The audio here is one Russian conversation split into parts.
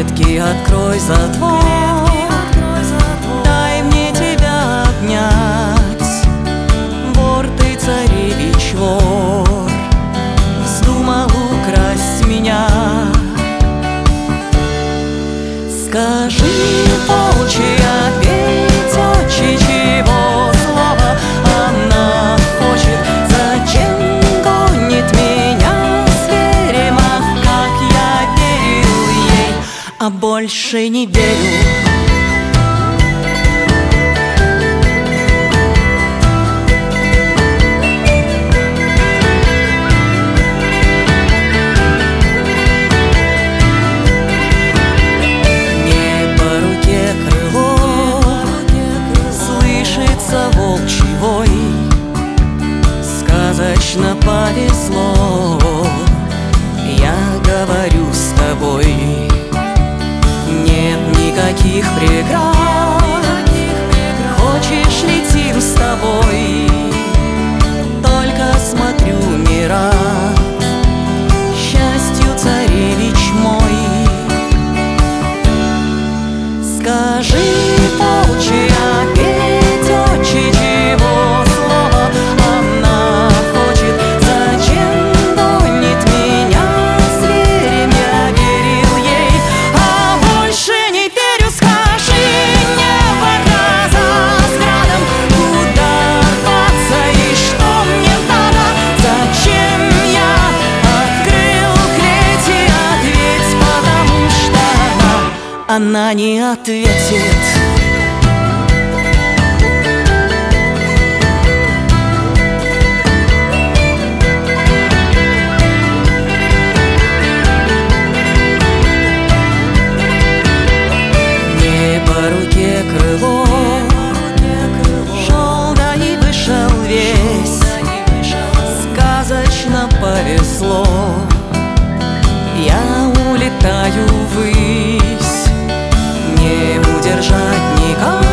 детки, открой затвор, дай мне тебя обнять. Вор ты, царевич, вор, вздумал украсть меня. Скажи, волчья, ведь отчичьего слова она хочет, зачем гонит меня зверем? Ах, как я верил ей, а больше не верю. Волчий вой, сказочно повезло, я говорю с тобой. Нет никаких преград, хочешь, летим с тобой. Только смотрю, не рад счастью, царевич мой. Скажи, волчья, ведь отчичьего слова она хочет, зачем гонит меня зверем? Я верил ей, а больше не верю. Скажи мне, показа с градом, куда рваться и что мне надо? Зачем я открыл клеть? Ответь, потому что она не ответит. Крыло шел, да и вышел весь, сказочно повезло, я улетаю ввысь, не удержать никак.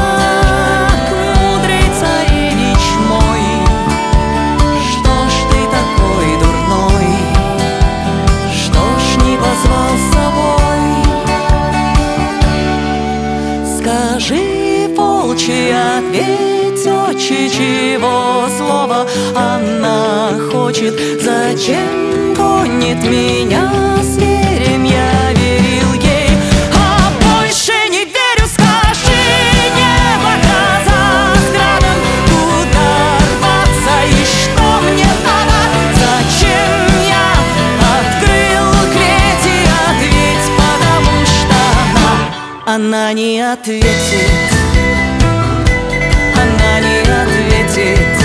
Мудрый царевич мой, что ж ты такой дурной, что ж не позвал с собой? Скажи, волчья, ведь отчичьего слова она хочет, зачем гонит меня зверем? Я верил ей, а больше не верю. Скажи, небо, гроза с градом, куда рваться и что мне надо? Зачем я открыл клеть? И ответь, потому что она не ответит, она не ответит.